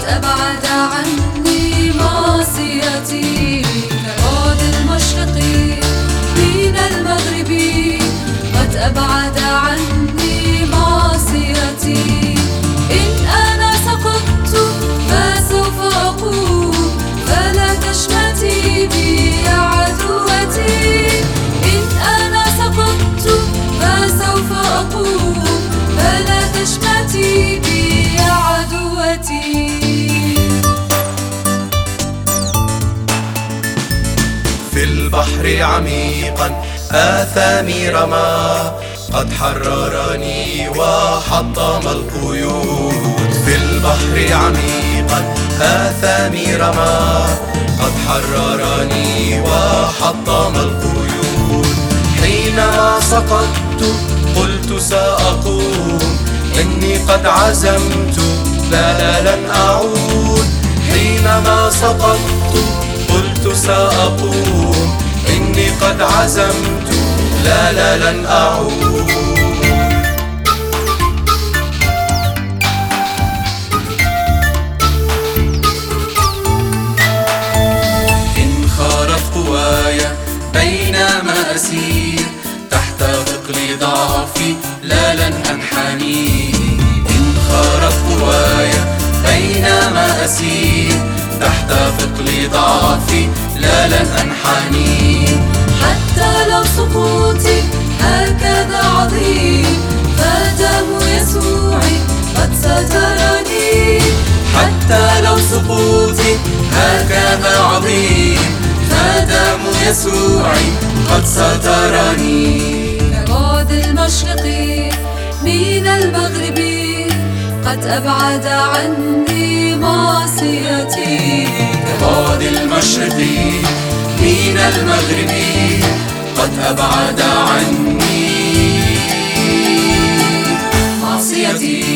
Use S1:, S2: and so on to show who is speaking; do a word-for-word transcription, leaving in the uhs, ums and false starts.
S1: أبعد عني معصيتي، كبعد المشرق من المغرب قد أبعد عني معصيتي. إن أنا سقطت فسوف أقوم، فلا تشمتي بي يا عدوتي. إن أنا سقطت فسوف أقوم، فلا تشمتي بي يا عدوتي.
S2: في البحر عميقا آثامي رمى، قد حررني وحطم القيود. في البحر عميقا آثامي رمى، قد حررني وحطم القيود. حينما سقطت قلت سأقوم، إني قد عزمت لا لا لن أعود. حينما سقطت قلت سأقوم، إني قد عزمت لا لا لن أعود. إن خارت قواي بينما أسير، تحت ثقل ضعفي لا لن أنحني. إن خارت قواي بينما أسير، تحت ثقل ضعفي لا لن أنحني.
S1: حتى لو سقوطي هكذا عظيم، فدم يسوع قد سترني.
S2: حتى لو سقوطي هكذا عظيم، فدم يسوع قد سترني.
S1: كبعد المشرق من المغرب قد أبعد عني معصيتي.
S2: كبعد المشرق من المغرب قد أبعد عني معصيتي.